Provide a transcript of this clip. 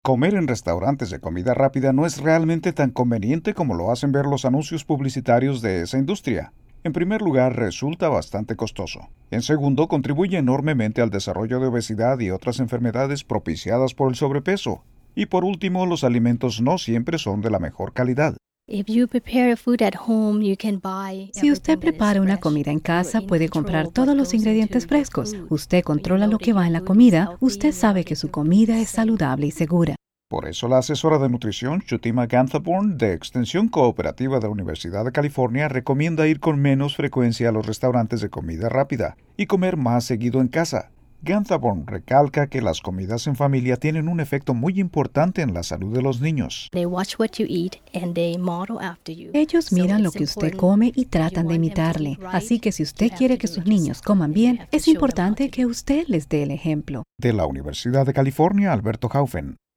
Comer en restaurantes de comida rápida no es realmente tan conveniente como lo hacen ver los anuncios publicitarios de esa industria. En primer lugar, resulta bastante costoso. En segundo, contribuye enormemente al desarrollo de obesidad y otras enfermedades propiciadas por el sobrepeso. Y por último, los alimentos no siempre son de la mejor calidad. Si usted prepara una comida en casa, puede comprar todos los ingredientes frescos. Usted controla lo que va en la comida. Usted sabe que su comida es saludable y segura. Por eso la asesora de nutrición, Chutima Ganthaborn, de Extensión Cooperativa de la Universidad de California, recomienda ir con menos frecuencia a los restaurantes de comida rápida y comer más seguido en casa. Ganthaborn recalca que las comidas en familia tienen un efecto muy importante en la salud de los niños. Ellos miran lo que usted come y tratan de imitarle. Así que si usted quiere que sus niños coman bien, es importante que usted les dé el ejemplo. De la Universidad de California, Alberto Haufen.